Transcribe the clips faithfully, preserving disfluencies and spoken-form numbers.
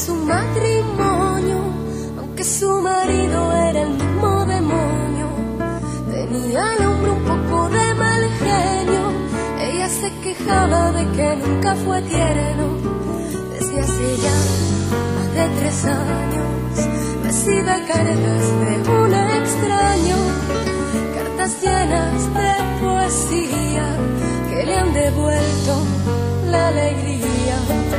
su matrimonio, aunque su marido era el mismo demonio. Tenía al hombre un poco de mal genio, ella se quejaba de que nunca fue tierno. Desde hace ya más de tres años recibe cartas de un extraño, cartas llenas de poesía que le han devuelto la alegría.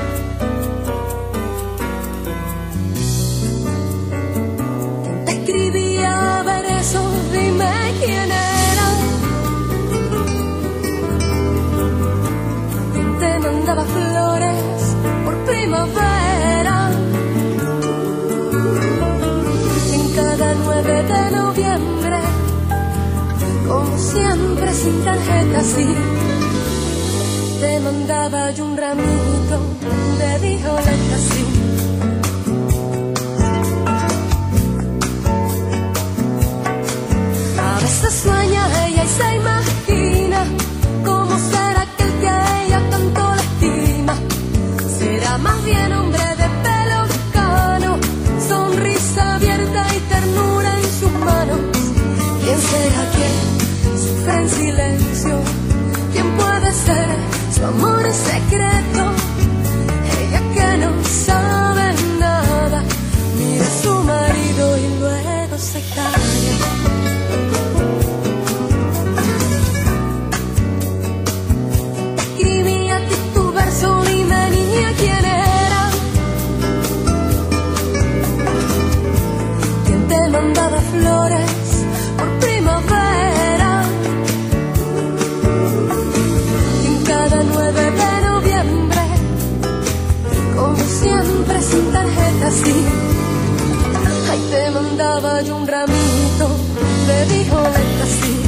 ¿Quién te escribía versos? Dime quién era. ¿Quién te mandaba flores por primavera? En cada nueve de noviembre, como siempre sin tarjeta, sí, te mandaba yo un ramito de violeta, sí. A veces sueña ella y se imagina cómo será aquel que a ella tanto la estima. Será más bien hombre de pelo cano, sonrisa abierta y ternura en sus manos. ¿Quién será quien sufre en silencio? ¿Quién puede ser su amor secreto? Ella que no sabe nada, mira a su marido y luego se calla. Te escribí a ti tu verso, dime niña quién era. ¿Quién te mandaba flores por primavera? Cada nueve de noviembre, como siempre sin tarjeta, sí, ahí te mandaba yo un ramito de violeta, sí.